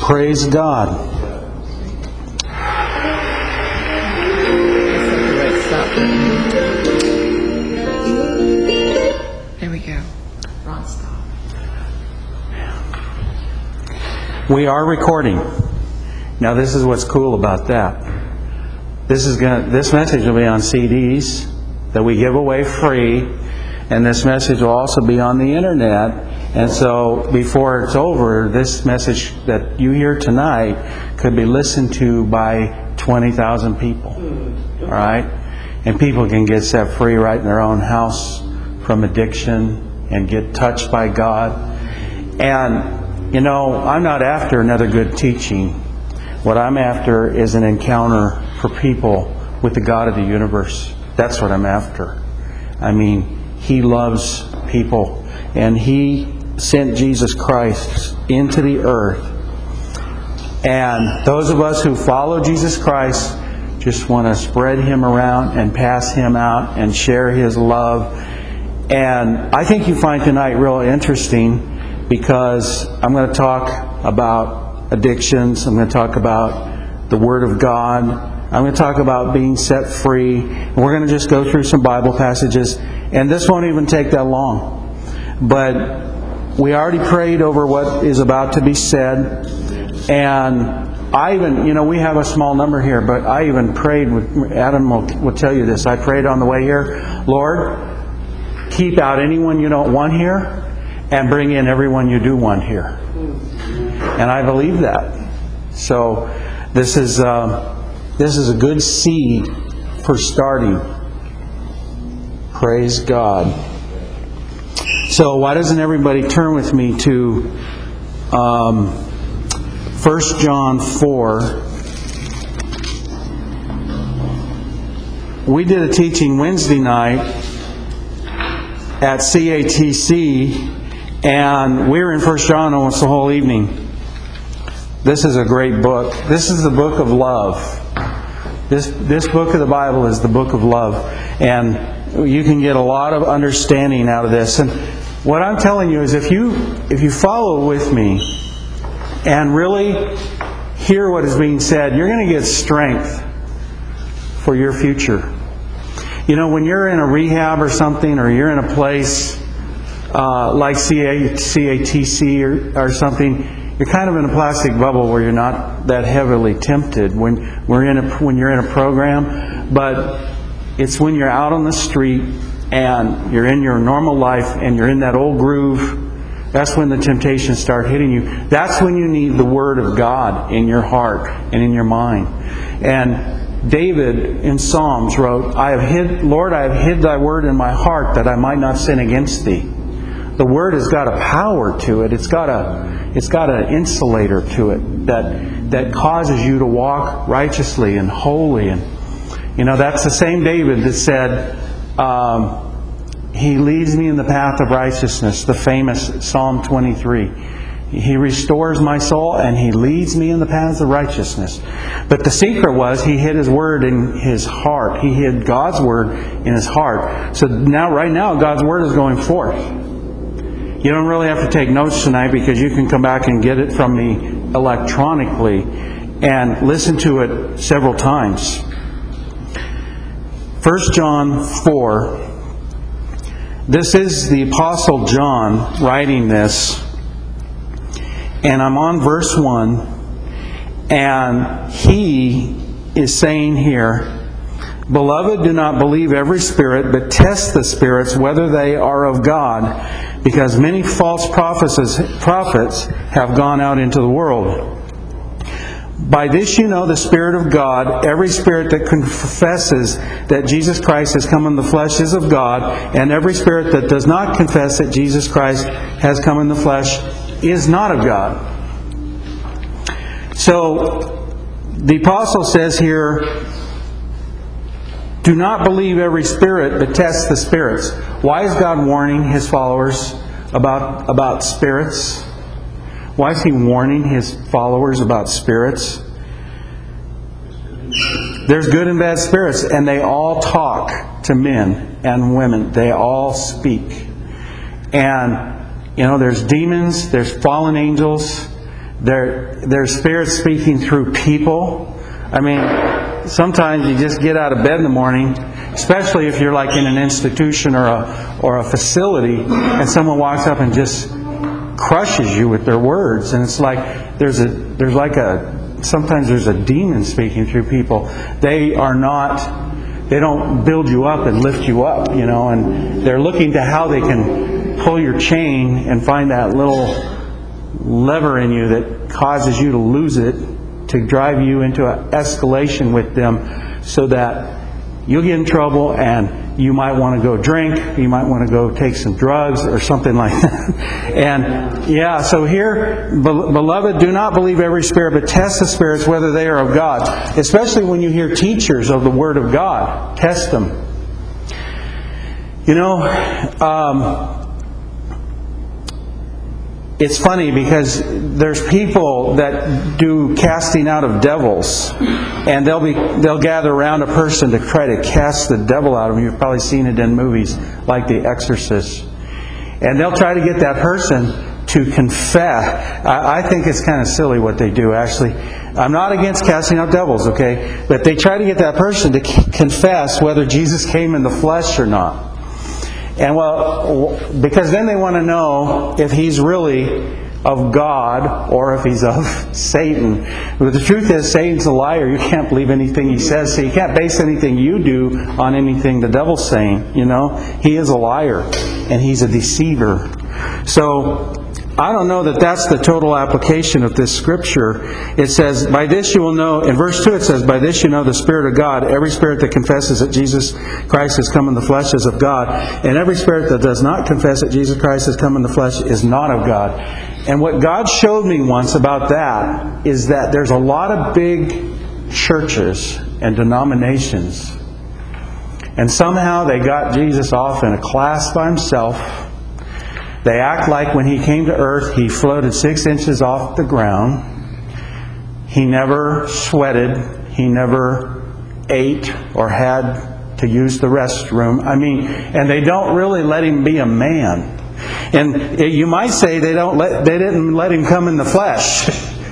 Praise God. There we go. Ron, stop. We are recording. Now, this is what's cool about that. This message will be on CDs that we give away free, and this message will also be on the internet. And so, before it's over, this message that you hear tonight could be listened to by 20,000 people. All right? And people can get set free right in their own house from addiction and get touched by God. And you know, I'm not after another good teaching. What I'm after is an encounter for people with the God of the universe. That's what I'm after. I mean, He loves people. And He sent Jesus Christ into the earth. And those of us who follow Jesus Christ just want to spread Him around and pass Him out and share His love. And I think you find tonight real interesting, because I'm going to talk about addictions. I'm going to talk about the Word of God. I'm going to talk about being set free. And we're going to just go through some Bible passages. And this won't even take that long. But we already prayed over what is about to be said. And I even, we have a small number here, but I even prayed, Adam will tell you this. I prayed on the way here, Lord, keep out anyone you don't want here, and bring in everyone you do want here. And I believe that. So this is a good seed for starting. Praise God. So why doesn't everybody turn with me to 1 John 4. We did a teaching Wednesday night at CATC, and we were in 1 John almost the whole evening. This is a great book. This is the book of love. This book of the Bible is the book of love. And you can get a lot of understanding out of this. And what I'm telling you is if you follow with me and really hear what is being said, you're going to get strength for your future. When you're in a rehab or something, or you're in a place like CATC or something, you're kind of in a plastic bubble where you're not that heavily tempted when you're in a program. But it's when you're out on the street and you're in your normal life and you're in that old groove, that's when the temptations start hitting you. That's when you need the Word of God in your heart and in your mind. And David in Psalms wrote, Lord, I have hid Thy Word in my heart that I might not sin against Thee. The Word has got a power to it. It's got an insulator to it that causes you to walk righteously and holy. And that's the same David that said, He leads me in the path of righteousness, the famous Psalm 23. He restores my soul and He leads me in the paths of righteousness. But the secret was he hid His Word in his heart. He hid God's Word in his heart. So right now, God's Word is going forth. You don't really have to take notes tonight, because you can come back and get it from me electronically and listen to it several times. 1 John 4. This is the Apostle John writing this. And I'm on verse 1. And he is saying here, Beloved, do not believe every spirit, but test the spirits whether they are of God, because many false prophets have gone out into the world. By this you know the Spirit of God. Every spirit that confesses that Jesus Christ has come in the flesh is of God, and every spirit that does not confess that Jesus Christ has come in the flesh is not of God. So, the Apostle says here, do not believe every spirit, but test the spirits. Why is God warning His followers about spirits? Why is He warning His followers about spirits? There's good and bad spirits, and they all talk to men and women. They all speak. And, there's demons, there's fallen angels, They're spirits speaking through people. I mean, sometimes you just get out of bed in the morning, especially if you're like in an institution or a facility, and someone walks up and just crushes you with their words, and it's like sometimes there's a demon speaking through people. They don't build you up and lift you up, and they're looking to how they can pull your chain and find that little lever in you that causes you to lose it, to drive you into an escalation with them so that you'll get in trouble and you might want to go drink, you might want to go take some drugs or something like that. And yeah, so here, beloved, do not believe every spirit, but test the spirits whether they are of God. Especially when you hear teachers of the Word of God. Test them. It's funny because there's people that do casting out of devils, and they'll gather around a person to try to cast the devil out of them. You've probably seen it in movies like The Exorcist. And they'll try to get that person to confess. I think it's kind of silly what they do, actually. I'm not against casting out devils, okay? But they try to get that person to confess whether Jesus came in the flesh or not. And because then they want to know if he's really of God or if he's of Satan. But the truth is, Satan's a liar. You can't believe anything he says. So you can't base anything you do on anything the devil's saying. He is a liar and he's a deceiver. So I don't know that that's the total application of this scripture. It says, by this you will know, in verse 2 it says, by this you know the Spirit of God. Every spirit that confesses that Jesus Christ has come in the flesh is of God. And every spirit that does not confess that Jesus Christ has come in the flesh is not of God. And what God showed me once about that is that there's a lot of big churches and denominations. And somehow they got Jesus off in a class by himself. They act like when he came to earth, he floated 6 inches off the ground. He never sweated. He never ate or had to use the restroom. And they don't really let him be a man. And you might say they didn't let him come in the flesh.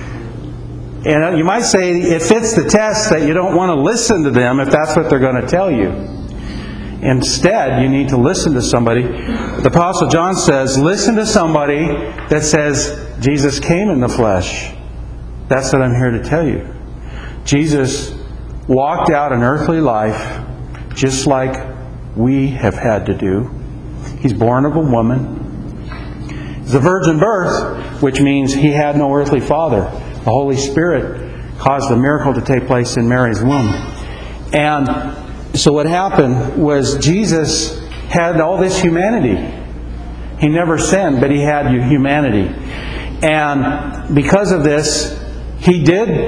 And you might say it fits the test that you don't want to listen to them if that's what they're going to tell you. Instead, you need to listen to somebody. The Apostle John says, listen to somebody that says Jesus came in the flesh. That's what I'm here to tell you. Jesus walked out an earthly life just like we have had to do. He's born of a woman. It's a virgin birth, which means he had no earthly father. The Holy Spirit caused a miracle to take place in Mary's womb. And so what happened was Jesus had all this humanity. He never sinned, but he had humanity. And because of this, he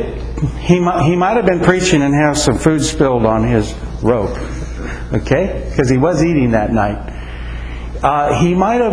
might have been preaching and have some food spilled on his robe. Okay? Because he was eating that night. He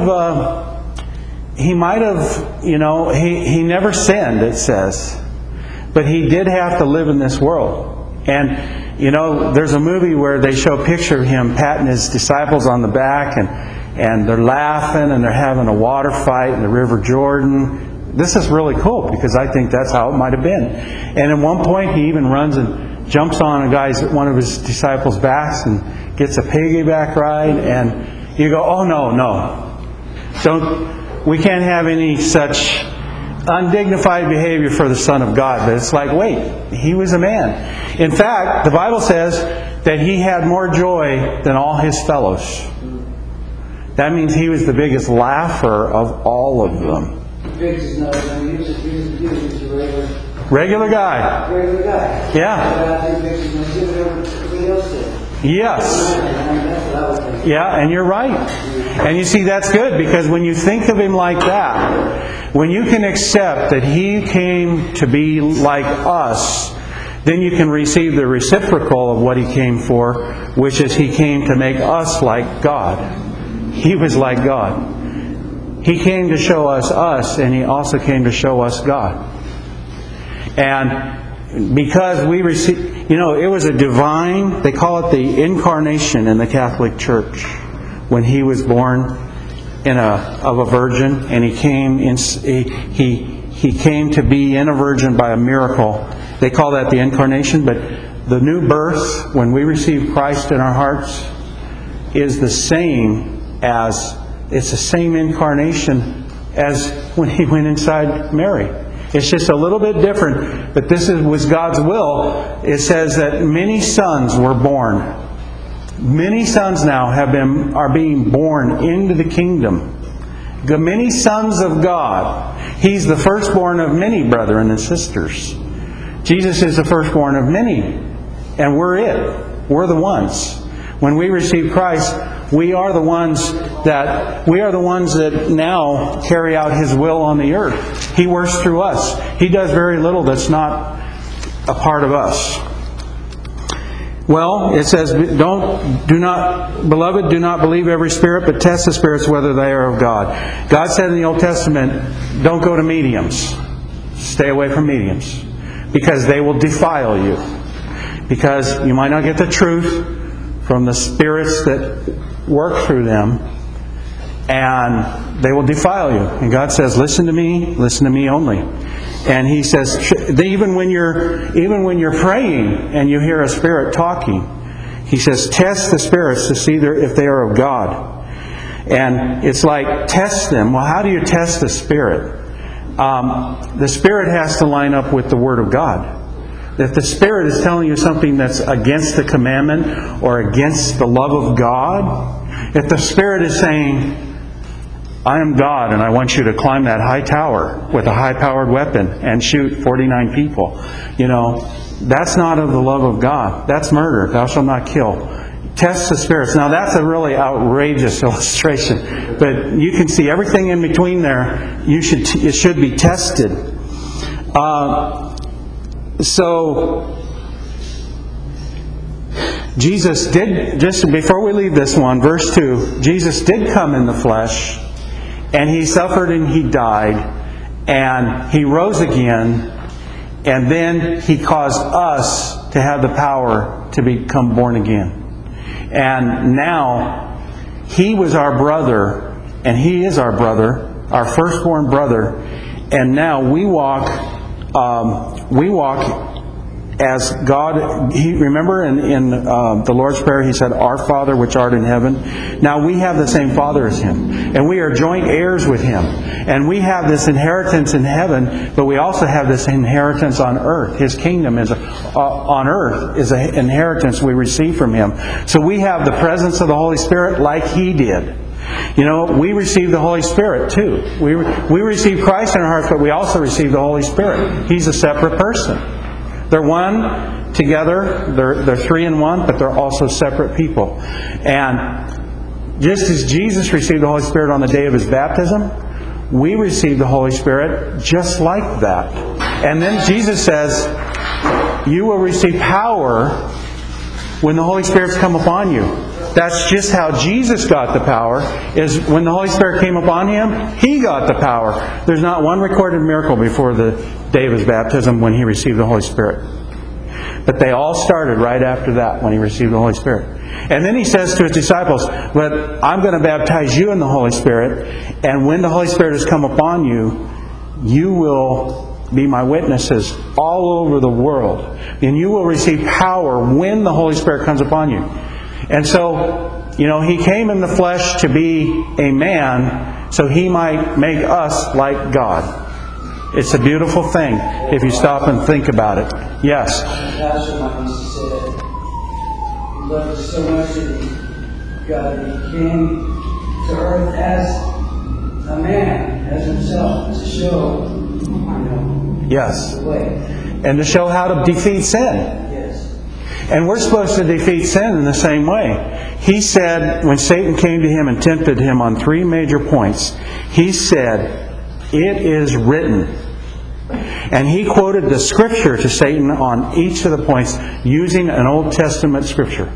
never sinned, it says. But he did have to live in this world. And there's a movie where they show a picture of him patting his disciples on the back, and they're laughing and they're having a water fight in the River Jordan. This is really cool because I think that's how it might have been. And at one point he even runs and jumps on one of his disciples' backs and gets a piggyback ride. And you go, oh no. We can't have any such undignified behavior for the Son of God. But it's like, wait, he was a man. In fact, the Bible says that he had more joy than all his fellows. That means he was the biggest laugher of all of them. Regular guy. Yeah. Yes. Yeah, and you're right. And you see, that's good, because when you think of him like that, when you can accept that he came to be like us, then you can receive the reciprocal of what he came for, which is he came to make us like God. He was like God. He came to show us, and he also came to show us God. And because we receive, it was a divine, they call it the incarnation in the Catholic Church, when he was born of a virgin, and he came in, He came to be in a virgin by a miracle. They call that the incarnation, but the new birth, when we receive Christ in our hearts, is the same as, it's the same incarnation as when He went inside Mary. It's just a little bit different, but this was God's will. It says that many sons were born. Many sons now are being born into the kingdom. The many sons of God. He's the firstborn of many brethren and sisters. Jesus is the firstborn of many. And we're it. We're the ones. When we receive Christ, we are the ones that now carry out His will on the earth. He works through us. He does very little that's not a part of us. Well, it says, beloved, do not believe every spirit, but test the spirits whether they are of God. God said in the Old Testament, don't go to mediums. Stay away from mediums. Because they will defile you. Because you might not get the truth from the spirits that work through them, and they will defile you. And God says, listen to me only. And He says, even when you're praying and you hear a spirit talking, He says, test the spirits to see if they are of God. And it's like, test them. Well, how do you test the spirit? The spirit has to line up with the Word of God. If the Spirit is telling you something that's against the commandment or against the love of God, if the Spirit is saying, I am God and I want you to climb that high tower with a high-powered weapon and shoot 49 people, that's not of the love of God. That's murder. Thou shalt not kill. Test the spirits. Now that's a really outrageous illustration, but you can see everything in between there. It should be tested. So Jesus did, just before we leave this one, verse 2, Jesus did come in the flesh, and He suffered and He died, and He rose again, and then He caused us to have the power to become born again. And now He was our brother, and He is our brother, our firstborn brother, and now we walk as God. Remember in the Lord's Prayer, He said, Our Father which art in heaven. Now we have the same Father as Him, and we are joint heirs with Him, and we have this inheritance in heaven, but we also have this inheritance on earth. His kingdom is on earth is an inheritance we receive from Him. So we have the presence of the Holy Spirit like He did. We receive the Holy Spirit too. We receive Christ in our hearts, but we also receive the Holy Spirit. He's a separate person. They're one together. They're three in one, but they're also separate people. And just as Jesus received the Holy Spirit on the day of His baptism, we receive the Holy Spirit just like that. And then Jesus says, you will receive power when the Holy Spirit's come upon you. That's just how Jesus got the power, is when the Holy Spirit came upon Him, He got the power. There's not one recorded miracle before the day of His baptism when He received the Holy Spirit. But they all started right after that when He received the Holy Spirit. And then He says to His disciples, but I'm going to baptize you in the Holy Spirit, and when the Holy Spirit has come upon you, you will be my witnesses all over the world. And you will receive power when the Holy Spirit comes upon you. And so, He came in the flesh to be a man so He might make us like God. It's a beautiful thing if you stop and think about it. Yes? Pastor Mike used to say that He loved us so much that God came to earth as a man, as Himself, to show, Yes. the way. And to show how to defeat sin. Yes. And we're supposed to defeat sin in the same way. He said, when Satan came to Him and tempted Him on 3 major points, He said, it is written. And He quoted the Scripture to Satan on each of the points using an Old Testament Scripture.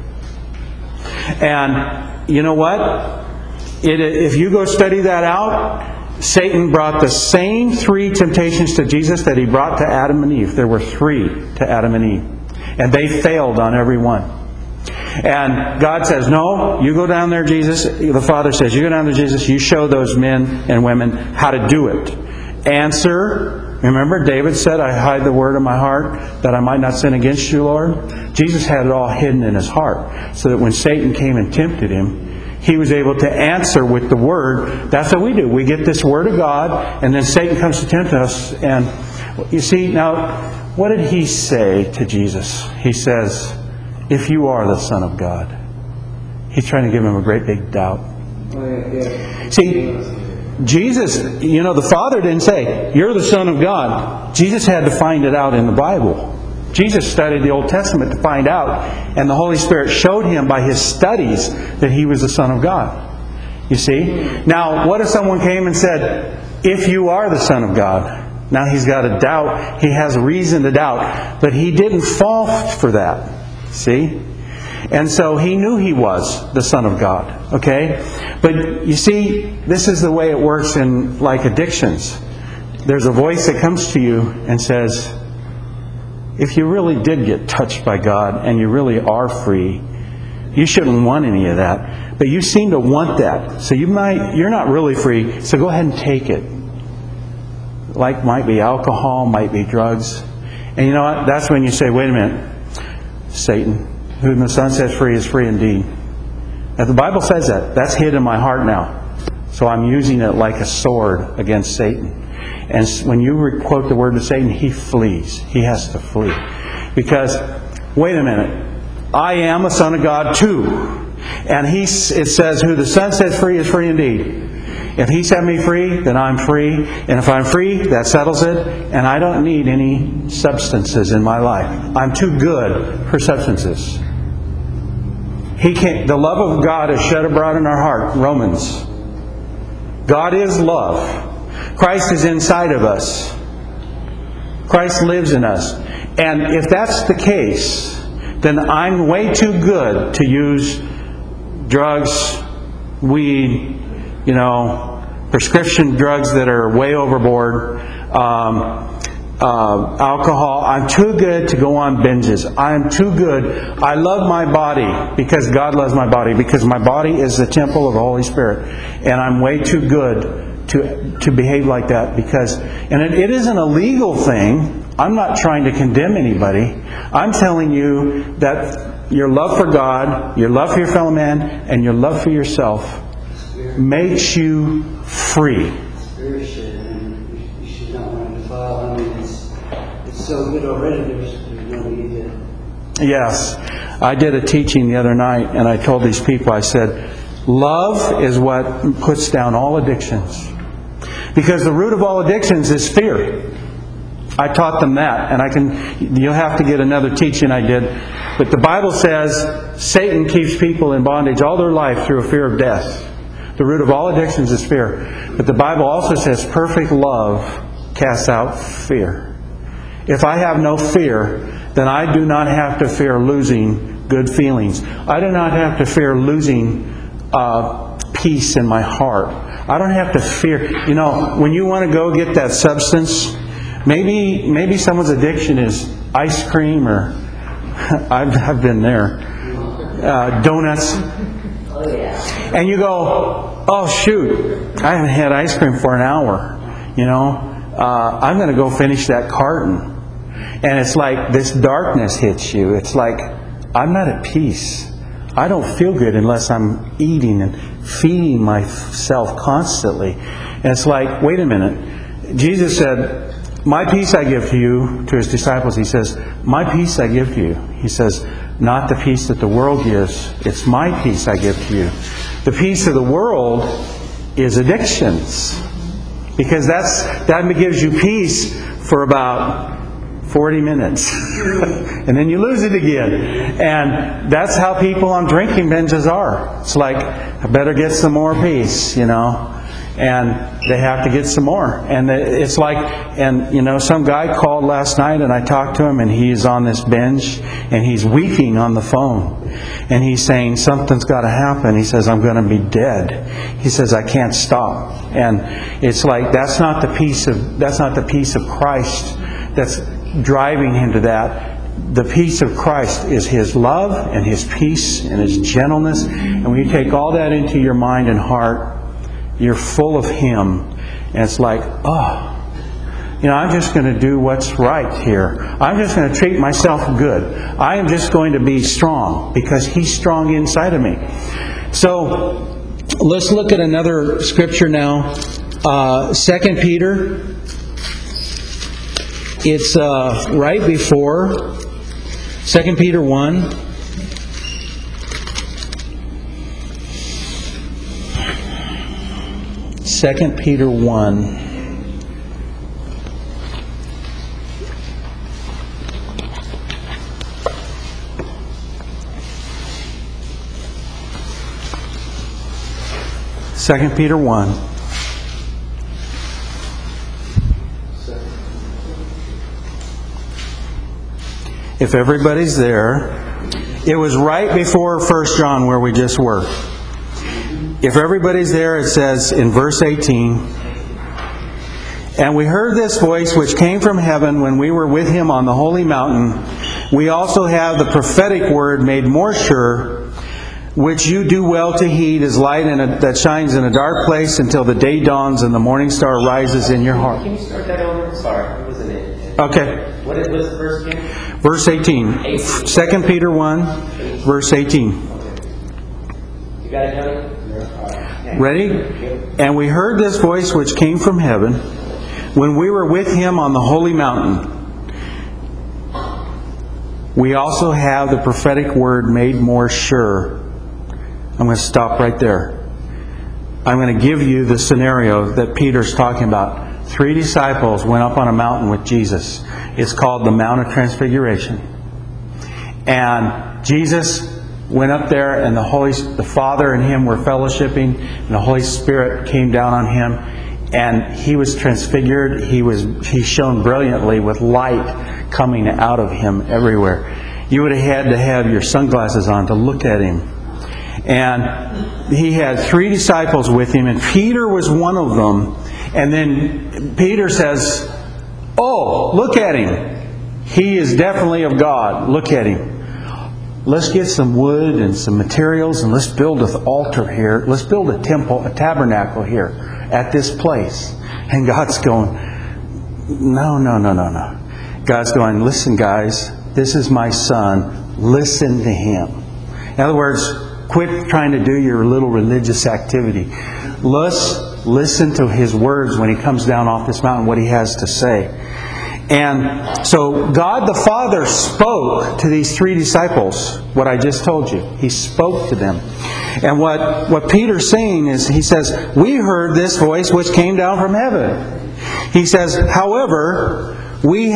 And you know what? If you go study that out, Satan brought the same 3 temptations to Jesus that he brought to Adam and Eve. There were 3 to Adam and Eve. And they failed on every one. And God says, no, you go down there, Jesus. The Father says, you go down there, Jesus. You show those men and women how to do it. Answer, Remember, David said, I hide the word in my heart that I might not sin against you, Lord. Jesus had it all hidden in his heart, so that when Satan came and tempted him, he was able to answer with the word. That's what we do. We get this word of God, and then Satan comes to tempt us. And you see, now, what did he say to Jesus? He says, if you are the Son of God. He's trying to give him a great big doubt. See, Jesus, the Father didn't say, you're the Son of God. Jesus had to find it out in the Bible. Jesus studied the Old Testament to find out, and the Holy Spirit showed him by his studies that he was the Son of God. You see? Now, what if someone came and said, if you are the Son of God? Now he's got a doubt. He has reason to doubt. But he didn't fall for that. See? And so he knew he was the Son of God. Okay? But you see, this is the way it works in like addictions. There's a voice that comes to you and says, if you really did get touched by God and you really are free, you shouldn't want any of that. But you seem to want that. So you're not really free, so go ahead and take it. Like might be alcohol, might be drugs. And you know what? That's when you say, wait a minute, Satan, whom the Son sets free is free indeed. Now the Bible says that. That's hid in my heart now. So I'm using it like a sword against Satan. And when you quote the word to Satan, he flees. He has to flee. Because, wait a minute, I am a son of God too. And it says, who the Son sets free is free indeed. If he set me free, then I'm free. And if I'm free, that settles it. And I don't need any substances in my life. I'm too good for substances. The love of God is shed abroad in our heart. Romans. God is love. Christ is inside of us. Christ lives in us. And if that's the case, then I'm way too good to use drugs, weed, prescription drugs that are way overboard, alcohol. I'm too good to go on binges. I'm too good. I love my body because God loves my body, because my body is the temple of the Holy Spirit. And I'm way too good to behave like that, and it isn't a legal thing. I'm not trying to condemn anybody. I'm telling you that your love for God, your love for your fellow man, and your love for yourself makes you free. Spirit should, and you should not want to defile. I mean, it's so good already. There's no need to. Yes, I did a teaching the other night, and I told these people, I said, love is what puts down all addictions. Because the root of all addictions is fear. I taught them that, and you'll have to get another teaching I did. But the Bible says Satan keeps people in bondage all their life through a fear of death. The root of all addictions is fear. But the Bible also says perfect love casts out fear. If I have no fear, then I do not have to fear losing good feelings. I do not have to fear losing peace in my heart. I don't have to fear. When you want to go get that substance, maybe someone's addiction is ice cream, or I've been there, donuts. And you go, oh shoot, I haven't had ice cream for an hour. I'm going to go finish that carton. And it's like this darkness hits you. It's like, I'm not at peace. I don't feel good unless I'm eating and feeding myself constantly. And it's like, wait a minute. Jesus said, my peace I give to you, to his disciples. He says, my peace I give to you. He says, not the peace that the world gives. It's my peace I give to you. The peace of the world is addictions. Because that gives you peace for about 40 minutes. And then you lose it again. And that's how people on drinking binges are. It's like, I better get some more peace, And they have to get some more. And it's like, some guy called last night and I talked to him, and he's on this binge and he's weeping on the phone. And he's saying, something's got to happen. He says, I'm going to be dead. He says, I can't stop. And it's like, that's not the peace of Christ that's driving him to that. The peace of Christ is His love and His peace and His gentleness. And when you take all that into your mind and heart, you're full of Him. And it's like, oh, I'm just going to do what's right here. I'm just going to treat myself good. I am just going to be strong because He's strong inside of me. So let's look at another scripture now. 2 Peter. It's right before 2 Peter 1. Second Peter 1. Second Peter 1. If everybody's there, it was right before 1 John where we just were. If everybody's there, it says in verse 18, "And we heard this voice which came from heaven when we were with Him on the holy mountain. We also have the prophetic word made more sure, which you do well to heed as light that shines in a dark place until the day dawns and the morning star rises in your heart." Can you start that over? Sorry, it wasn't it. Okay. What's the verse again? Verse 18. 2 Peter 1, verse 18. You got it, Johnny? Ready? "And we heard this voice which came from heaven when we were with Him on the holy mountain. We also have the prophetic word made more sure." I'm going to stop right there. I'm going to give you the scenario that Peter's talking about. 3 disciples went up on a mountain with Jesus. It's called the Mount of Transfiguration. And Jesus went up there, and the Father and Him were fellowshipping, and the Holy Spirit came down on Him, and He was transfigured. He shone brilliantly with light coming out of Him everywhere. You would have had to have your sunglasses on to look at Him. And He had 3 disciples with Him, and Peter was one of them. And then Peter says, "Oh, look at Him. He is definitely of God. Look at Him. Let's get some wood and some materials and let's build an altar here. Let's build a temple, a tabernacle here at this place." And God's going, No. God's going, "Listen, guys, this is my Son. Listen to Him." In other words, quit trying to do your little religious activity. Let's listen to His words when He comes down off this mountain, what He has to say. And so God the Father spoke to these 3 disciples, what I just told you. He spoke to them. And what Peter's saying is, he says, "We heard this voice which came down from heaven." He says, "However, we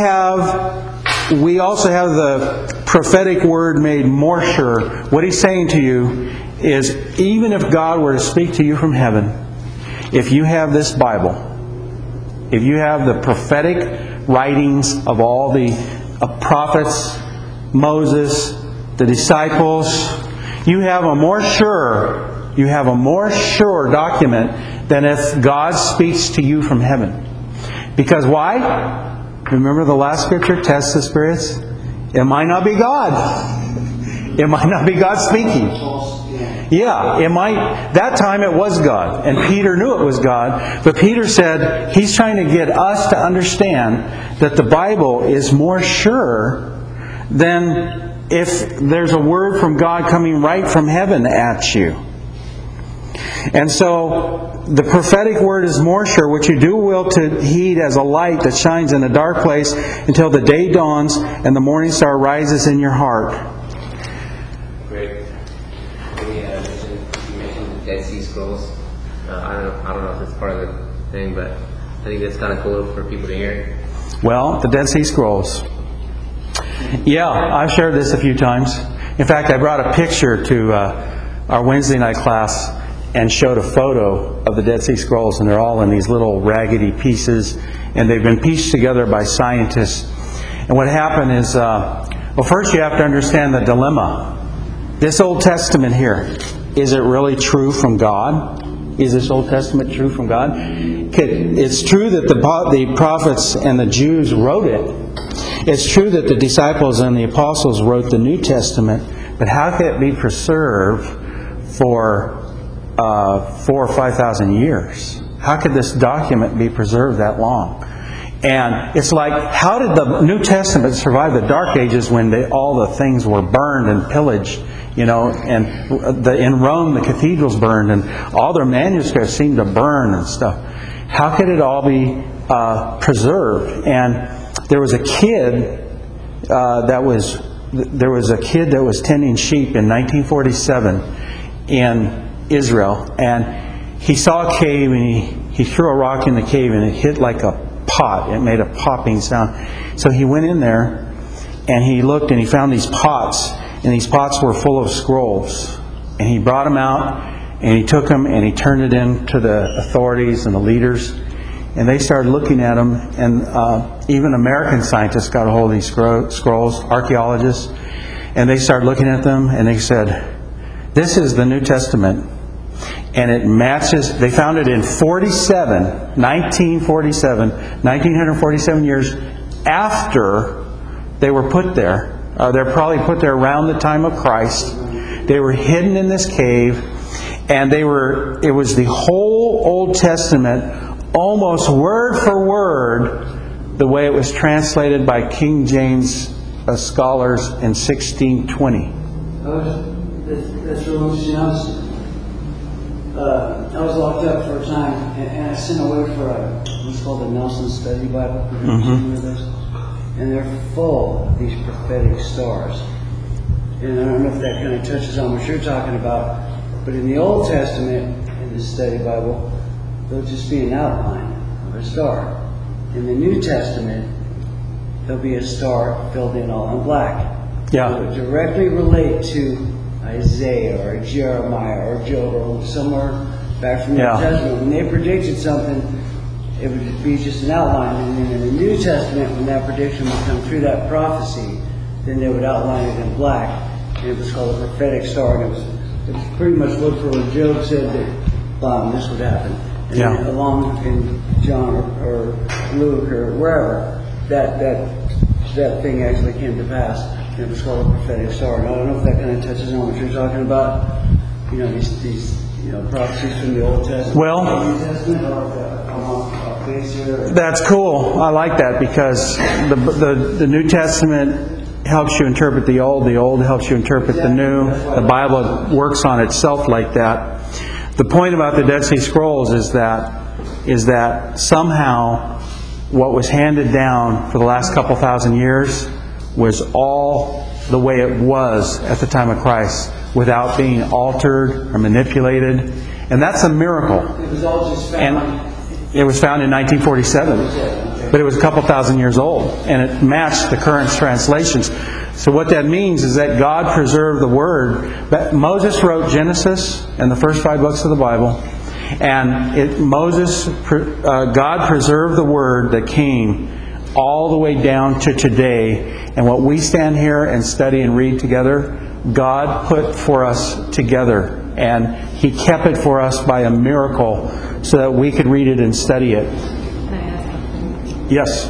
also have the prophetic word made more sure." What he's saying to you is, even if God were to speak to you from heaven, if you have this Bible, if you have the prophetic writings of all the prophets, Moses, the disciples, you have a more sure document than if God speaks to you from heaven. Because why? Remember the last scripture, test the spirits? It might not be God. It might not be God speaking. Yeah, it might. That time it was God, and Peter knew it was God. But Peter said he's trying to get us to understand that the Bible is more sure than if there's a word from God coming right from heaven at you. And so the prophetic word is more sure, which you do well to heed as a light that shines in a dark place until the day dawns and the morning star rises in your heart. Great. You mentioned the Dead Sea Scrolls. I don't know if it's part of the thing, but I think that's kind of cool for people to hear. Well, the Dead Sea Scrolls. Yeah, I've shared this a few times. In fact, I brought a picture to our Wednesday night class and showed a photo of the Dead Sea Scrolls, and they're all in these little raggedy pieces, and they've been pieced together by scientists. And what happened is, first you have to understand the dilemma. This Old Testament here, is it really true from God? Is this Old Testament true from God? It's true that the prophets and the Jews wrote it. It's true that the disciples and the apostles wrote the New Testament, but how could it be preserved for 4,000 or 5,000 years? How could this document be preserved that long? And it's like, how did the New Testament survive the Dark Ages when all the things were burned and pillaged? You know, and in Rome the cathedrals burned, and all their manuscripts seemed to burn and stuff. How could it all be preserved? And there was a kid that was tending sheep in 1947 in Israel, and he saw a cave, and he threw a rock in the cave, and it hit like a pot. It made a popping sound. So he went in there, and he looked, and he found these pots, and these pots were full of scrolls. And he brought them out, and he took them, and he turned it in to the authorities and the leaders, and they started looking at them, and even American scientists got a hold of these scrolls, archaeologists, and they started looking at them, and they said, "This is the New Testament." And it matches, they found it in 1947 years after they were put there. They're probably put there around the time of Christ. They were hidden in this cave, and it was the whole Old Testament, almost word for word, the way it was translated by King James scholars in 1620. That's really interesting. I was locked up for a time, and I sent away for what's called the Nelson Study Bible. And they're full of these prophetic stars. And I don't know if that kind of touches on what you're talking about, but in the Old Testament, in the Study Bible, there'll just be an outline of a star. In the New Testament, there'll be a star filled in all in black. Yeah. It would directly relate to Isaiah or Jeremiah or Job or somewhere back from the Old Testament. When they predicted something, it would be just an outline. And then in the New Testament, when that prediction would come through that prophecy, then they would outline it in black. And it was called a prophetic star. And it was pretty much look for when Job said that this would happen. And then along in John or Luke or wherever, that thing actually came to pass. And it was called a prophetic star. And I don't know if that kind of touches on what you're talking about. You know, these prophecies from the Old Testament. Well, that's cool. I like that, because the New Testament helps you interpret the Old helps you interpret the New. The Bible works on itself like that. The point about the Dead Sea Scrolls is that somehow what was handed down for the last couple thousand years was all the way it was at the time of Christ, without being altered or manipulated. And that's a miracle. It was all just found. And it was found in 1947. But it was a couple thousand years old. And it matched the current translations. So what that means is that God preserved the Word. Moses wrote Genesis and the first 5 books of the Bible. And God preserved the Word that came all the way down to today. And what we stand here and study and read together, God put for us together. And He kept it for us by a miracle so that we could read it and study it. Can I ask something? Yes.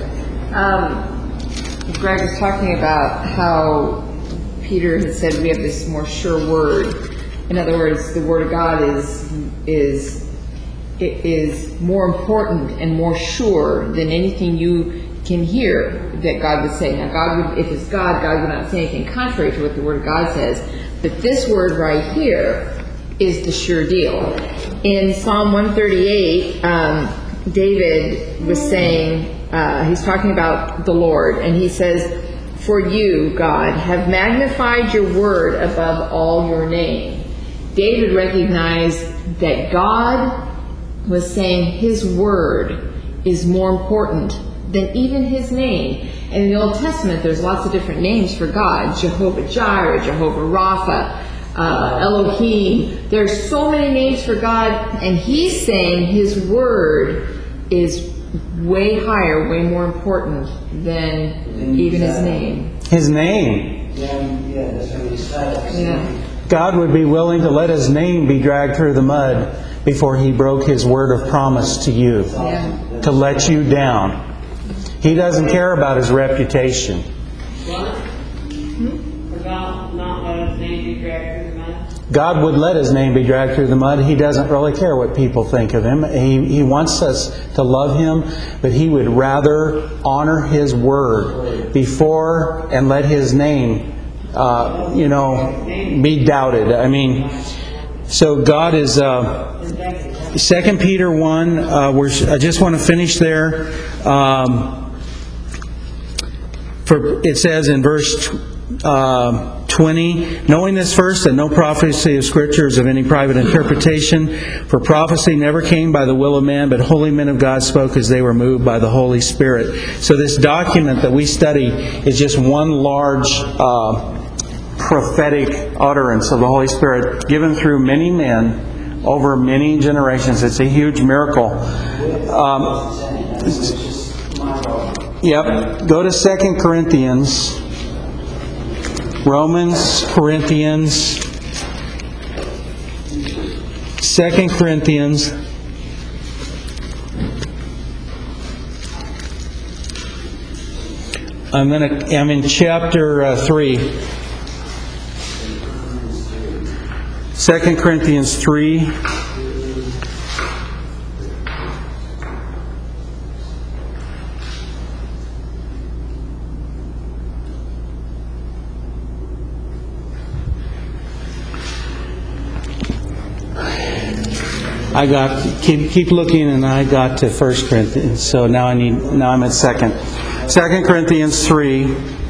Greg was talking about how Peter had said we have this more sure word. In other words, the Word of God is more important and more sure than anything you can hear that God would say. Now, if it's God would not say anything contrary to what the Word of God says. But this word right here is the sure deal. In Psalm 138, David was saying, he's talking about the Lord, and he says, "For you, God, have magnified your word above all your name." David recognized that God was saying His word is more important than even His name. And in the Old Testament, there's lots of different names for God. Jehovah Jireh, Jehovah Rapha, Elohim. There's so many names for God, and He's saying His word is way higher, way more important than even His name. His name. Yeah, that's what He said. Yeah. God would be willing to let His name be dragged through the mud before He broke His word of promise to you, to let you down. He doesn't care about His reputation. What? About not let His name be dragged through the mud? God would let His name be dragged through the mud. He doesn't really care what people think of Him. He wants us to love Him, but He would rather honor His word before and let His name, be doubted. I mean, so God is... 2 Peter 1, I just want to finish there. It says in verse 20, knowing this first, that no prophecy of Scripture is of any private interpretation, for prophecy never came by the will of man, but holy men of God spoke as they were moved by the Holy Spirit. So this document that we study is just one large prophetic utterance of the Holy Spirit given through many men over many generations. It's a huge miracle. Go to 2 Corinthians. Romans, Corinthians, 2 Corinthians. I'm in chapter 3. 2 Corinthians 3. Keep looking, and I got to 1 Corinthians. So now I'm at 2 Corinthians 3.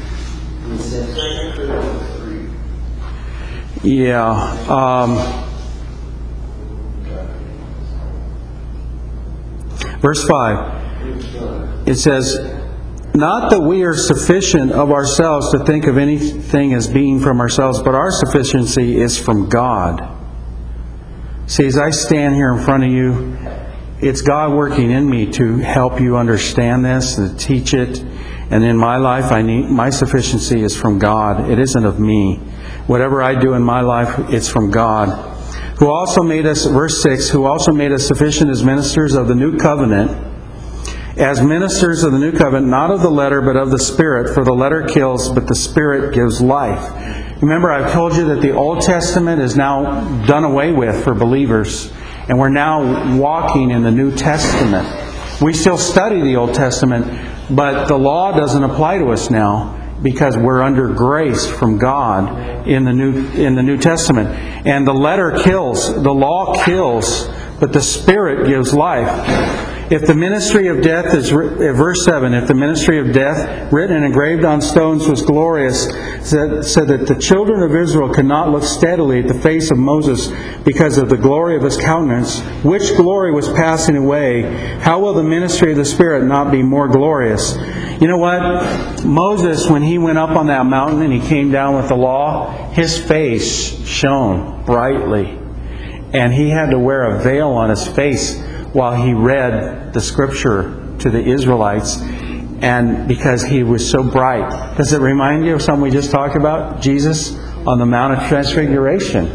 Verse 5. It says, not that we are sufficient of ourselves to think of anything as being from ourselves, but our sufficiency is from God. See, as I stand here in front of you, it's God working in me to help you understand this, to teach it. And in my life, my sufficiency is from God. It isn't of me. Whatever I do in my life, it's from God. Who also made us, verse 6, who also made us sufficient as ministers of the new covenant, as ministers of the new covenant, not of the letter, but of the Spirit. For the letter kills, but the Spirit gives life. Remember, I've told you that the Old Testament is now done away with for believers, and we're now walking in the New Testament. We still study the Old Testament, but the law doesn't apply to us now because we're under grace from God in the New Testament. And the letter kills, the law kills, but the Spirit gives life. If the ministry of death is, verse 7, if the ministry of death written and engraved on stones was glorious, so that the children of Israel could not look steadily at the face of Moses because of the glory of his countenance, which glory was passing away, how will the ministry of the Spirit not be more glorious? You know what? Moses, when he went up on that mountain and he came down with the law, his face shone brightly. And he had to wear a veil on his face while he read the Scripture to the Israelites, and because he was so bright. Does it remind you of something we just talked about? Jesus on the Mount of Transfiguration.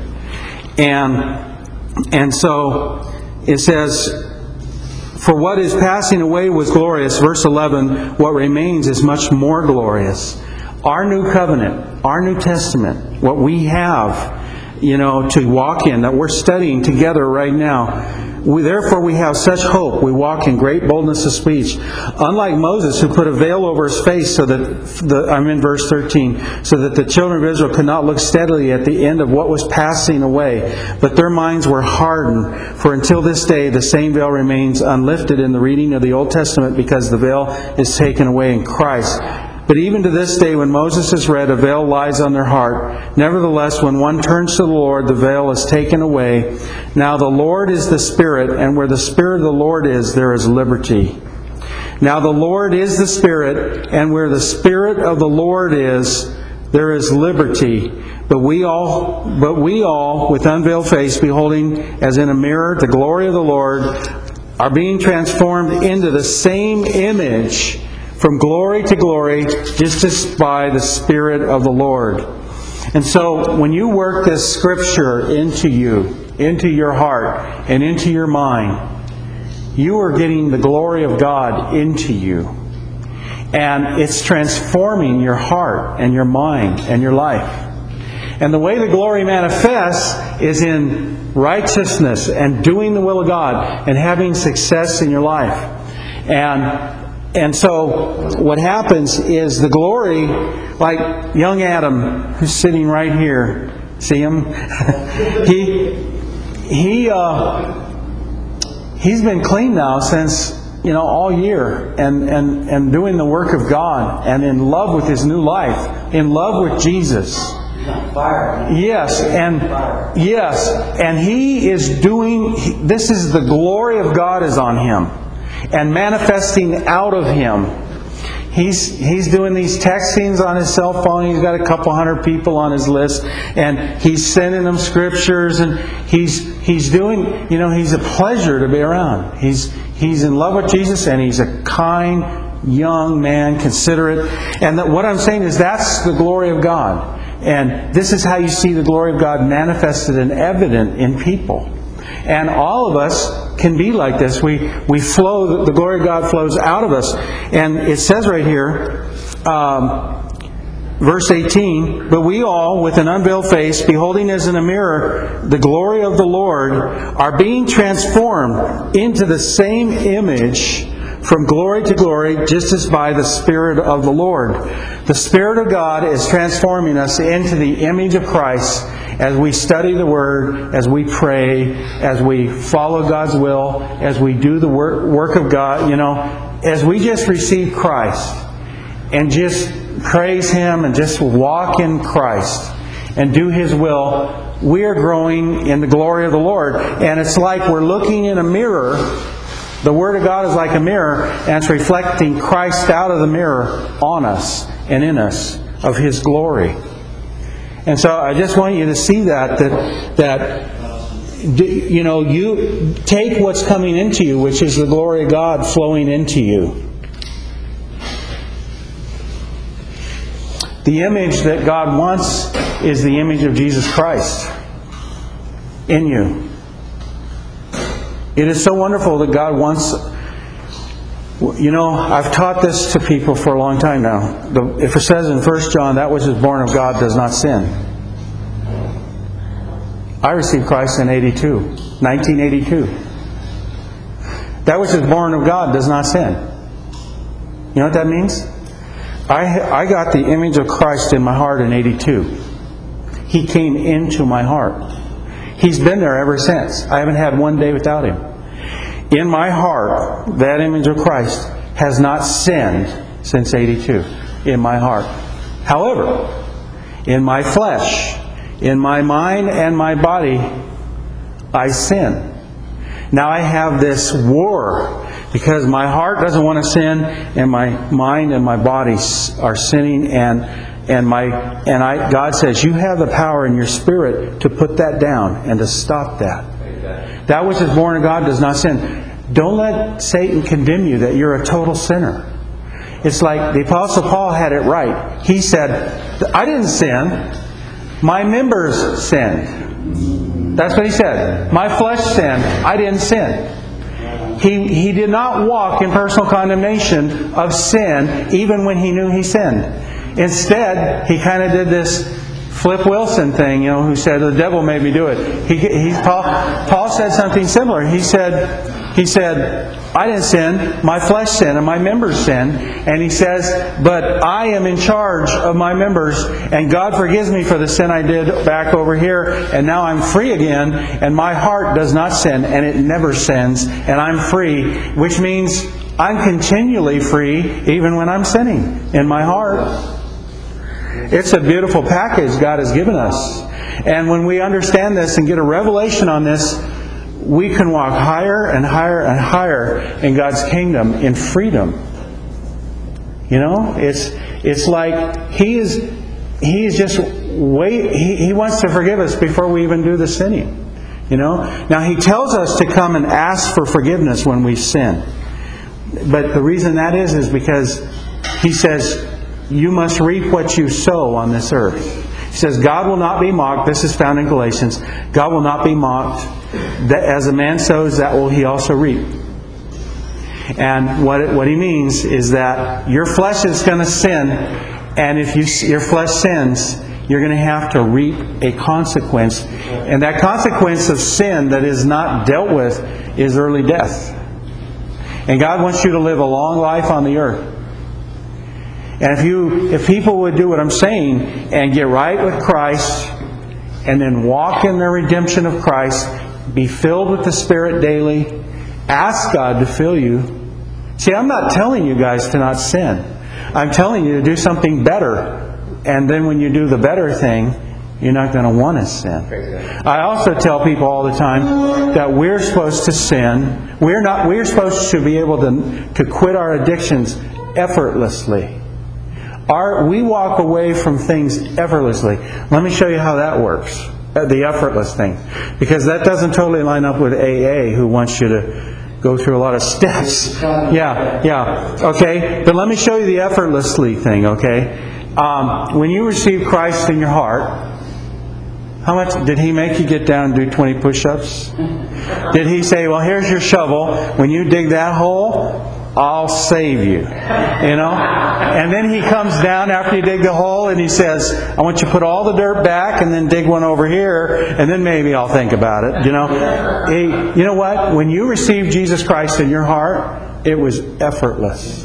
And so it says, for what is passing away was glorious. Verse 11, what remains is much more glorious. Our new covenant, our New Testament, what we have, to walk in, that we're studying together right now. Therefore we have such hope. We walk in great boldness of speech. Unlike Moses, who put a veil over his face, so that I'm in verse 13, so that the children of Israel could not look steadily at the end of what was passing away, but their minds were hardened. For until this day the same veil remains unlifted in the reading of the Old Testament, because the veil is taken away in Christ. But even to this day, when Moses is read, a veil lies on their heart. Nevertheless, when one turns to the Lord, the veil is taken away. Now the Lord is the Spirit, and where the Spirit of the Lord is, there is liberty. Now the Lord is the Spirit, and where the Spirit of the Lord is, there is liberty. But we all, with unveiled face, beholding as in a mirror the glory of the Lord, are being transformed into the same image from glory to glory, just as by the Spirit of the Lord. And so, when you work this Scripture into you, into your heart, and into your mind, you are getting the glory of God into you. And it's transforming your heart and your mind and your life. And the way the glory manifests is in righteousness and doing the will of God and having success in your life. And so what happens is the glory, like young Adam, who's sitting right here, see him? He's been clean now since, all year, and doing the work of God, and in love with his new life, in love with Jesus. Fire. Yes, and he is doing. This is the glory of God is on him, and manifesting out of him. He's doing these textings on his cell phone. He's got a couple hundred people on his list, and he's sending them scriptures, and he's doing. He's a pleasure to be around. He's in love with Jesus, and he's a kind young man, considerate. And what I'm saying is that's the glory of God. And this is how you see the glory of God manifested and evident in people. And all of us can be like this. We flow, the glory of God flows out of us. And it says right here, verse 18, but we all, with an unveiled face, beholding as in a mirror the glory of the Lord, are being transformed into the same image from glory to glory, just as by the Spirit of the Lord. The Spirit of God is transforming us into the image of Christ as we study the Word, as we pray, as we follow God's will, as we do the work of God. As we just receive Christ and just praise Him and just walk in Christ and do His will, we are growing in the glory of the Lord. And it's like we're looking in a mirror. The Word of God is like a mirror, and it's reflecting Christ out of the mirror on us and in us of His glory. And so I just want you to see that you take what's coming into you, which is the glory of God flowing into you. The image that God wants is the image of Jesus Christ in you. It is so wonderful that God wants... I've taught this to people for a long time now. If it says in 1 John, that which is born of God does not sin. I received Christ in 1982. That which is born of God does not sin. You know what that means? I got the image of Christ in my heart in 82. He came into my heart. He's been there ever since. I haven't had one day without Him. In my heart, that image of Christ has not sinned since 82. In my heart. However, in my flesh, in my mind and my body, I sin. Now I have this war because my heart doesn't want to sin, and my mind and my body are sinning, God says, you have the power in your spirit to put that down and to stop that. That which is born of God does not sin. Don't let Satan condemn you that you're a total sinner. It's like the Apostle Paul had it right. He said, I didn't sin. My members sinned. That's what he said. My flesh sinned. I didn't sin. He did not walk in personal condemnation of sin even when he knew he sinned. Instead, he kind of did this Flip Wilson thing, who said, the devil made me do it. Paul said something similar. He said, I didn't sin, my flesh sinned, and my members sinned. And he says, but I am in charge of my members, and God forgives me for the sin I did back over here, and now I'm free again, and my heart does not sin, and it never sins, and I'm free, which means I'm continually free even when I'm sinning in my heart. It's a beautiful package God has given us. And when we understand this and get a revelation on this, we can walk higher and higher and higher in God's kingdom in freedom. It's like He wants to forgive us before we even do the sinning. Now He tells us to come and ask for forgiveness when we sin. But the reason that is because He says, you must reap what you sow on this earth. He says, God will not be mocked. This is found in Galatians. God will not be mocked. That as a man sows, that will he also reap. And what he means is that your flesh is going to sin. And if your flesh sins, you're going to have to reap a consequence. And that consequence of sin that is not dealt with is early death. And God wants you to live a long life on the earth. And if people would do what I'm saying and get right with Christ and then walk in the redemption of Christ, be filled with the Spirit daily, ask God to fill you. See, I'm not telling you guys to not sin. I'm telling you to do something better. And then when you do the better thing, you're not going to want to sin. I also tell people all the time that we're supposed to sin. We're supposed to be able to quit our addictions effortlessly. We walk away from things effortlessly. Let me show you how that works. The effortless thing. Because that doesn't totally line up with AA, who wants you to go through a lot of steps. Yeah. Okay? But let me show you the effortlessly thing, okay? When you receive Christ in your heart, how much did He make you get down and do 20 push-ups? Did He say, well, here's your shovel. When you dig that hole, I'll save you. You know? And then He comes down after you dig the hole and He says, I want you to put all the dirt back and then dig one over here and then maybe I'll think about it. You know? You know what? When you receive Jesus Christ in your heart, it was effortless.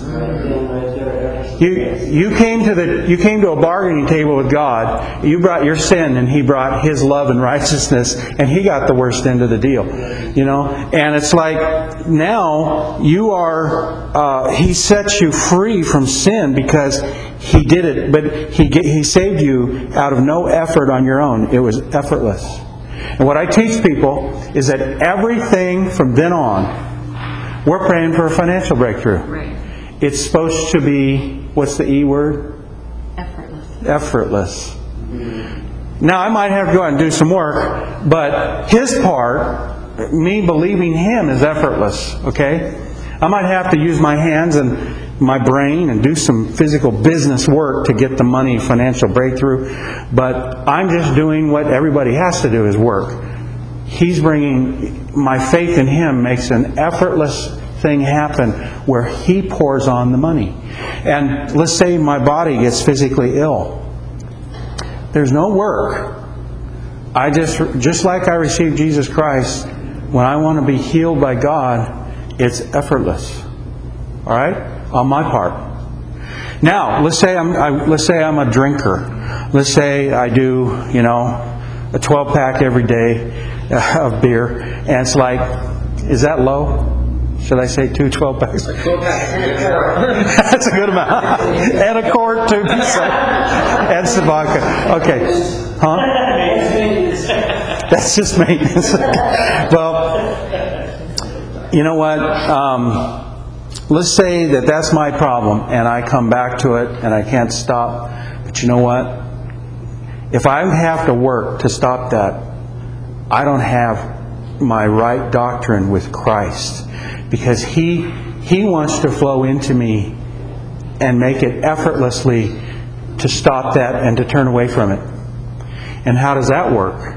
You came to a bargaining table with God. You brought your sin, and He brought His love and righteousness, and He got the worst end of the deal. You know, and it's like now you are. He sets you free from sin because He did it, but He saved you out of no effort on your own. It was effortless. And what I teach people is that everything from then on, we're praying for a financial breakthrough. Right. It's supposed to be, what's the E word? Effortless. Effortless. Now, I might have to go out and do some work, but His part, me believing Him, is effortless. Okay? I might have to use my hands and my brain and do some physical business work to get the money, financial breakthrough, but I'm just doing what everybody has to do, is work. He's bringing, my faith in Him makes an effortless thing happen where He pours on the money. And let's say my body gets physically ill. There's no work. I just like I received Jesus Christ, when I want to be healed by God, it's effortless. All right? On my part. Now, let's say I'm a drinker. Let's say I do, a 12-pack every day of beer, and it's like, is that low? Should I say 2 12-packs? 12-packs. That's a good amount. And a quart, too. And some vodka. Okay. Huh? That's just maintenance. Well, you know what? Let's say that that's my problem, and I come back to it, and I can't stop. But you know what? If I have to work to stop that, I don't have my right doctrine with Christ. Because He wants to flow into me and make it effortlessly to stop that and to turn away from it. And how does that work?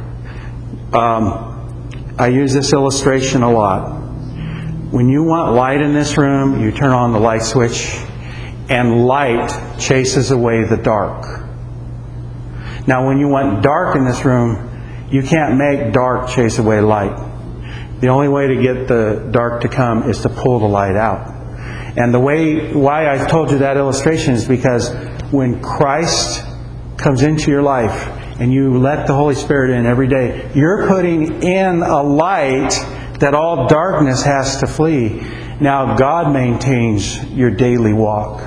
I use this illustration a lot. When you want light in this room, you turn on the light switch, and light chases away the dark. Now, when you want dark in this room, you can't make dark chase away light. The only way to get the dark to come is to pull the light out. And why I told you that illustration is because when Christ comes into your life and you let the Holy Spirit in every day, you're putting in a light that all darkness has to flee. Now God maintains your daily walk.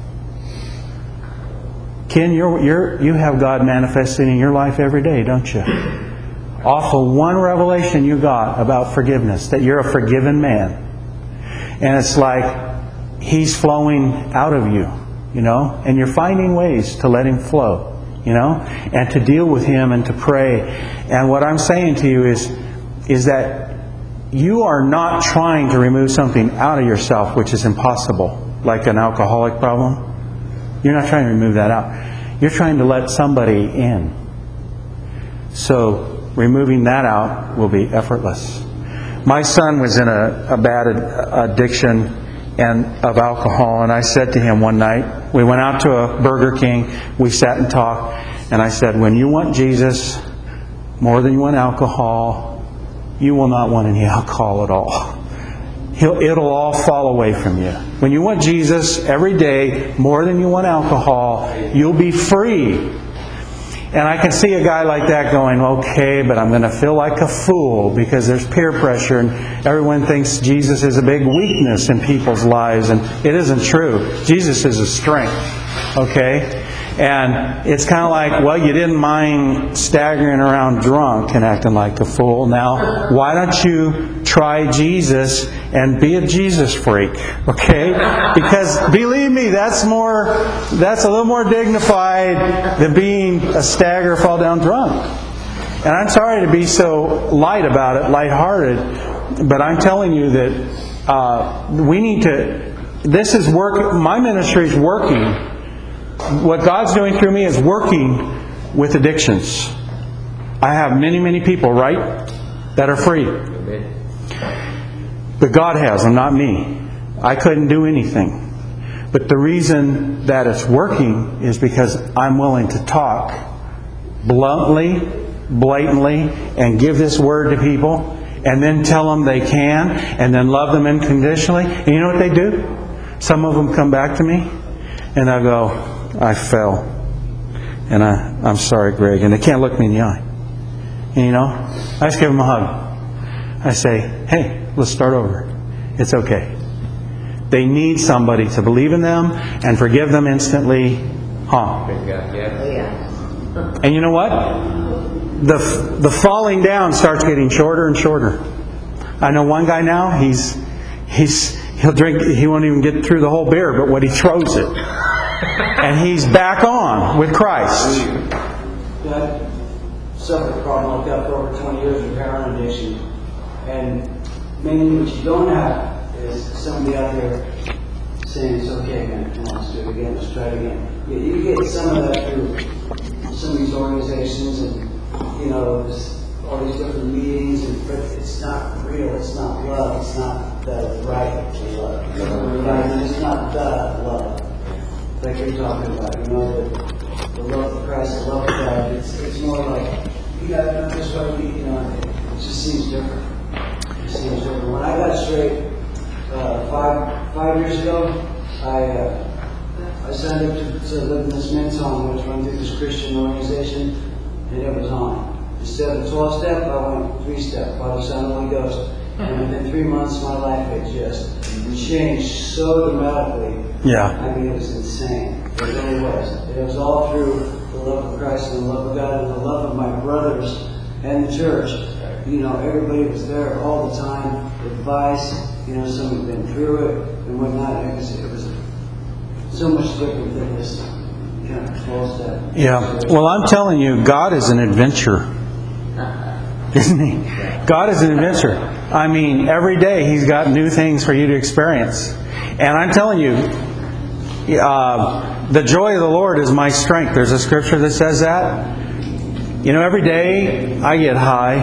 Ken, you have God manifesting in your life every day, don't you? Off of one revelation you got about forgiveness, that you're a forgiven man. And it's like He's flowing out of you, and you're finding ways to let Him flow, and to deal with Him and to pray. And what I'm saying to you is that you are not trying to remove something out of yourself, which is impossible, like an alcoholic problem. You're not trying to remove that out. You're trying to let somebody in. So removing that out will be effortless. My son was in a bad addiction of alcohol, and I said to him one night, we went out to a Burger King, we sat and talked, and And I said, when you want Jesus more than you want alcohol, you will not want any alcohol at all. It'll all fall away from you. When you want Jesus every day more than you want alcohol, you'll be free. And I can see a guy like that going, okay, but I'm going to feel like a fool because there's peer pressure and everyone thinks Jesus is a big weakness in people's lives, and it isn't true. Jesus is a strength, okay? And it's kind of like, well, you didn't mind staggering around drunk and acting like a fool. Now, why don't you try Jesus and be a Jesus freak, okay? Because believe me, that's a little more dignified than being a stagger, fall down drunk. And I'm sorry to be so light about it, lighthearted, but I'm telling you that we need to. This is work. My ministry is working. What God's doing through me is working with addictions. I have many, many people, right, that are free. But God has them, not me. I couldn't do anything. But the reason that it's working is because I'm willing to talk bluntly, blatantly, and give this word to people, and then tell them they can, and then love them unconditionally. And you know what they do? Some of them come back to me, and I go, I fell. And I'm sorry, Greg. And they can't look me in the eye. And you know, I just give them a hug. I say, hey, let's start over. It's okay. They need somebody to believe in them and forgive them instantly. Huh? And you know what? The falling down starts getting shorter and shorter. I know one guy now, he'll drink, he won't even get through the whole beer, but what he throws it. And he's back on with Christ. I suffered a problem like that for over 20 years with heroin addiction. And mainly what you don't have is somebody out there saying, it's okay, man, come on, let's do it again, let's try it again. You get some of that through some of these organizations and, you know, all these different meetings, but it's not real, it's not love, it's not the right love. It's not the love. Like you're talking about, you know, the love of Christ, the love of God. It's more like, you got to do this right, you know, it just seems different. It seems different. When I got straight 5 years ago, I signed up to live in this men's home, which run through this Christian organization, and it was on. Instead of 12-step, I went 3-step, Father, Son, Holy Ghost. And within 3 months, my life had just changed so dramatically. Yeah. I mean, it was insane. It really was. It was all through the love of Christ and the love of God and the love of my brothers and the church. You know, everybody was there all the time. Advice, you know, some had been through it and whatnot. It was so much different than this kind of 12-step. Yeah. Well, I'm telling you, God is an adventure. Isn't He? God is an adventure. I mean, every day He's got new things for you to experience. And I'm telling you, the joy of the Lord is my strength. There's a scripture that says that. You know, every day I get high.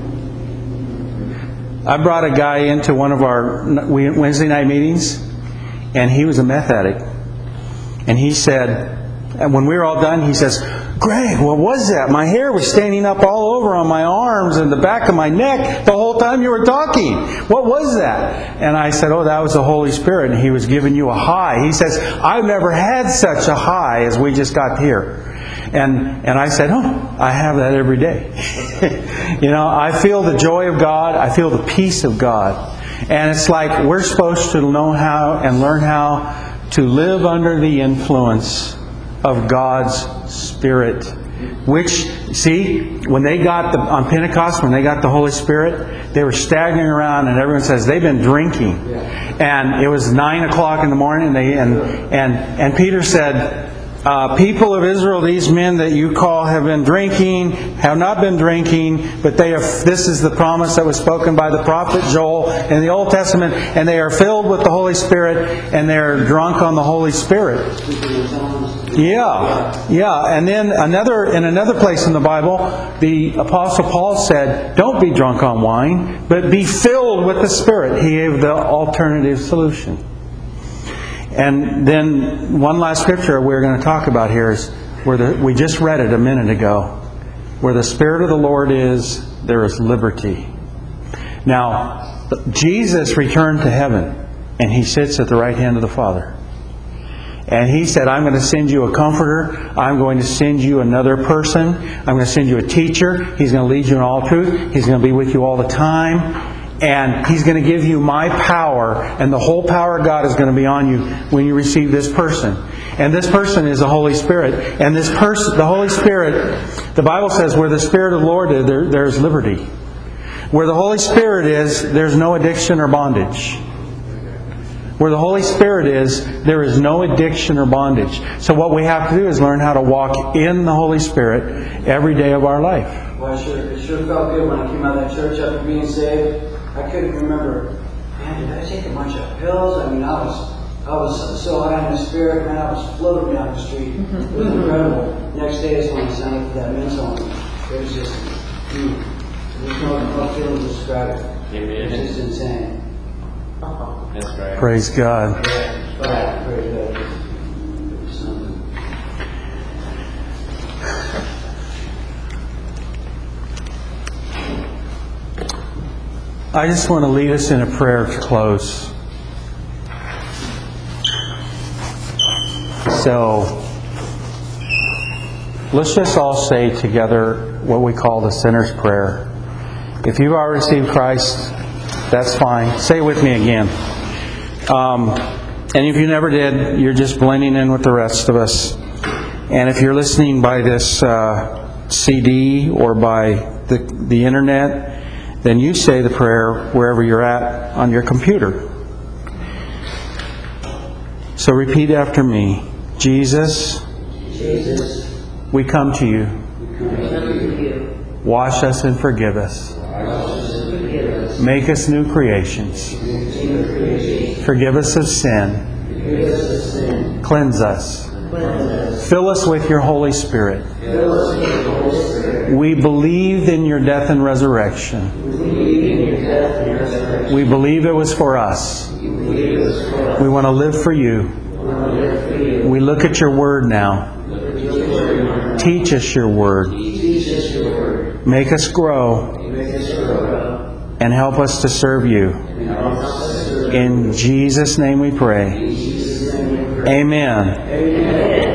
I brought a guy into one of our Wednesday night meetings, and he was a meth addict. And he said, and when we were all done, he says, Greg, what was that? My hair was standing up all over on my arms and the back of my neck the whole time you were talking. What was that? And I said, oh, that was the Holy Spirit, and He was giving you a high. He says, I've never had such a high as we just got here. And I said, oh, I have that every day. You know, I feel the joy of God. I feel the peace of God. And it's like we're supposed to know how and learn how to live under the influence of God's Spirit. Which, see, when they got on Pentecost, when they got the Holy Spirit, they were staggering around, and everyone says they've been drinking. And it was 9 o'clock in the morning, and Peter said, people of Israel, these men that you call have been drinking, have not been drinking, but this is the promise that was spoken by the prophet Joel in the Old Testament, and they are filled with the Holy Spirit, and they are drunk on the Holy Spirit. Yeah. And then in another place in the Bible, the Apostle Paul said, don't be drunk on wine, but be filled with the Spirit. He gave the alternative solution. And then one last scripture we're going to talk about here is we just read it a minute ago. Where the Spirit of the Lord is, there is liberty. Now, Jesus returned to heaven, and He sits at the right hand of the Father. And He said, I'm going to send you a comforter. I'm going to send you another person. I'm going to send you a teacher. He's going to lead you in all truth. He's going to be with you all the time. And He's going to give you my power. And the whole power of God is going to be on you when you receive this person. And this person is the Holy Spirit. And this person, the Holy Spirit, the Bible says, where the Spirit of the Lord is, there's liberty. Where the Holy Spirit is, there's no addiction or bondage. Where the Holy Spirit is, there is no addiction or bondage. So what we have to do is learn how to walk in the Holy Spirit every day of our life. Well, it sure felt good when I came out of that church after being saved. I couldn't remember, man, did I take a bunch of pills? I mean, I was so high in the Spirit, man, I was floating down the street. It was incredible. Next day is when I signed up for that men's home. It was just, there's no feeling to describe it. Amen. It's just insane. That's right. Praise God. Right, very good. It was something. I just want to lead us in a prayer to close. So, let's just all say together what we call the sinner's prayer. If you've already received Christ, that's fine. Say it with me again. And if you never did, you're just blending in with the rest of us. And if you're listening by this CD or by the internet, then you say the prayer wherever you're at on your computer. So repeat after me. Jesus, we come to you. Wash us and forgive us. Make us new creations. Forgive us of sin. Cleanse us. Fill us with your Holy Spirit. We believe in your death and resurrection. We believe it was for us. We want to live for you. We look at your word now. Teach us your word. Make us grow. And help us to serve you. In Jesus' name we pray. Amen.